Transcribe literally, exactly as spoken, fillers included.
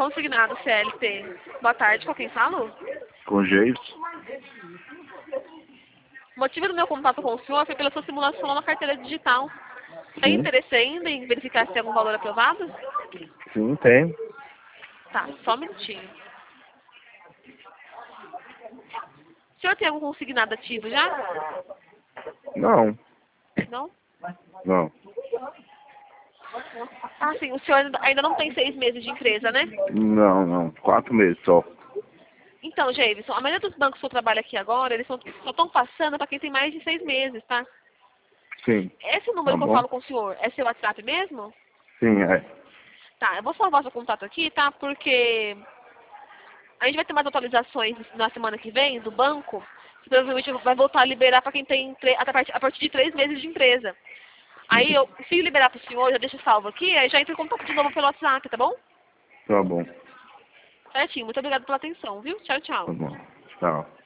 Consignado C L T. Boa tarde, com quem falo? Com jeito? O motivo do meu contato com o senhor foi pela sua simulação na carteira digital. Tem Sim. interesse ainda em verificar se tem algum valor aprovado? Sim, tem. Tá, só um minutinho. O senhor tem algum consignado ativo já? Não. Não? Não. Ah, sim, o senhor ainda não tem seis meses de empresa, né? Não, não. Quatro meses só. Então, Jameson, a maioria dos bancos que eu trabalho aqui agora, eles só estão passando para quem tem mais de seis meses, tá? Sim. Esse número Tá que eu bom? falo com o senhor é seu WhatsApp mesmo? Sim, é. Tá, eu vou salvar seu contato aqui, tá? Porque a gente vai ter mais atualizações na semana que vem do banco, que provavelmente vai voltar a liberar para quem tem tre- a partir, a partir de três meses de empresa. Aí, eu, se liberar para o senhor, já deixo salvo aqui, aí já entra em contato de novo pelo WhatsApp, tá bom? Tá bom. Certinho, muito obrigada pela atenção, viu? Tchau, Tá tchau. bom. Tchau.